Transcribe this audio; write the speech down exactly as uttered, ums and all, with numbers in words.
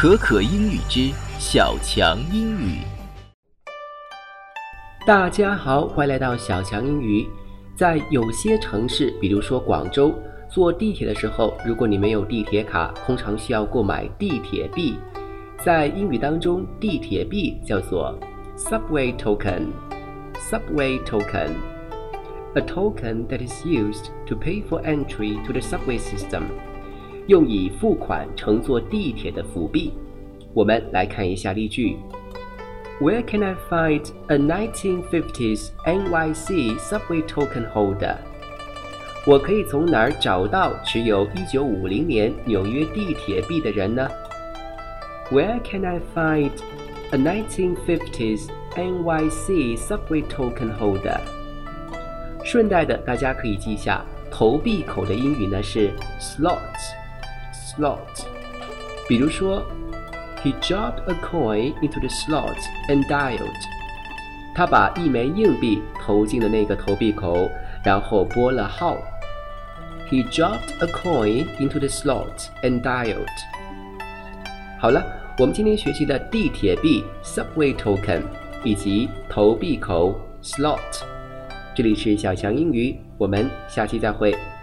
可可英语之小强英语。 大家好，欢迎来到小强英语。在有些城市，比如说广州，坐地铁的时候，如果你没有地铁卡，通常需要购买地铁币。在英语当中，地铁币叫做 subway token。subway token，a token that is used to pay for entry to the subway system， 用以付款乘坐地铁的辅币。我们来看一下例句。Where can I find a nineteen fifties N Y C subway token holder？ 我可以从哪儿找到持有一九五零年纽约地铁币的人呢？ Where can I find a nineteen fifties N Y C subway token holder？ 顺带的，大家可以记一下，投币口的英语呢是 slot。slot， 比如说He dropped a coin into the slot and dialed. 他把一枚硬币投进了那个投币口，然后拨了号。He dropped a coin into the slot and dialed. 好了，我们今天学习的地铁币 subway token 以及投币口 slot。这里是小强英语，我们下期再会。